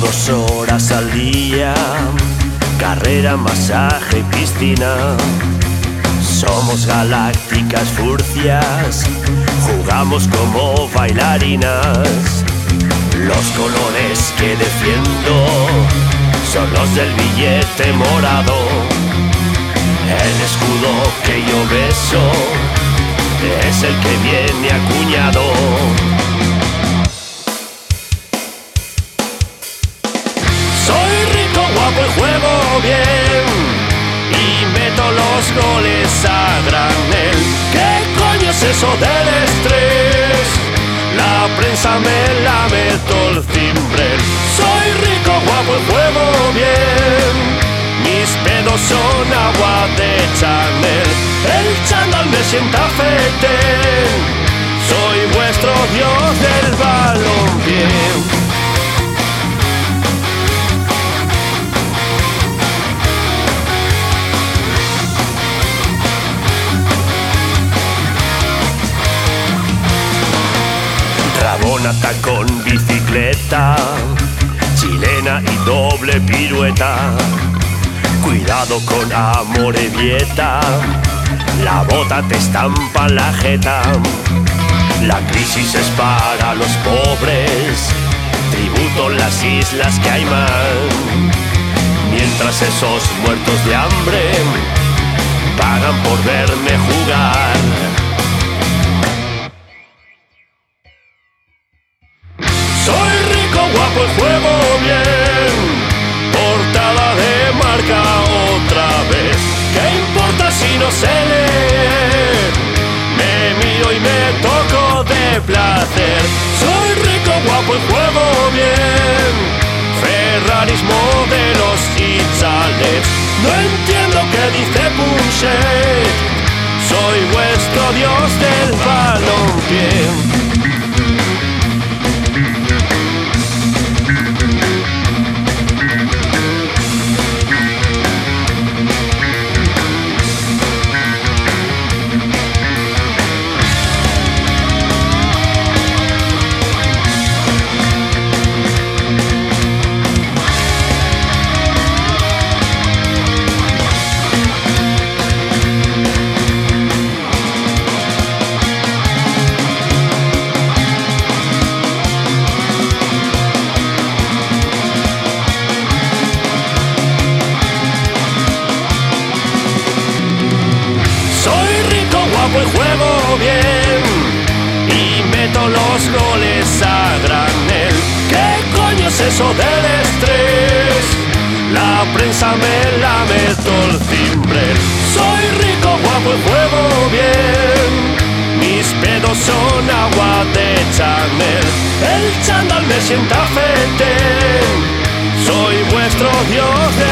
2 horas al día, carrera, masaje y piscina. Somos galácticas furcias, jugamos como bailarinas. Los colores que defiendo son los del billete morado. El escudo que yo beso es el que viene acuñado. Soy rico, guapo y juego bien, y meto los goles a granel. ¿Qué coño es eso del estrés? La prensa me lame todo el cimbrel. Soy rico, guapo y juego bien, mis pedos son agua de Chanel. El chándal me sienta fetén, soy vuestro dios del balompié. Rabonata con bicicleta, chilena y doble pirueta. Cuidado con Amorebieta, la bota te estampa la jeta. La crisis es para los pobres, tributo en las Islas Caimán. Mientras esos muertos de hambre pagan por verme jugar. Soy rico, guapo y juego bien, portada de Marca otra vez. ¿Qué importa si no sé leer? Me miro y me toco de placer. Soy rico, guapo y juego bien, Ferraris, modelos y chalets. No entiendo qué dice Punchet, soy vuestro dios del balompié. Y juego bien, y meto los goles a granel. ¿Qué coño es eso del estrés? La prensa me lame todo el cimbrel. Soy rico, guapo y juego bien, mis pedos son agua de Chanel. El chándal me sienta fetén, soy vuestro dios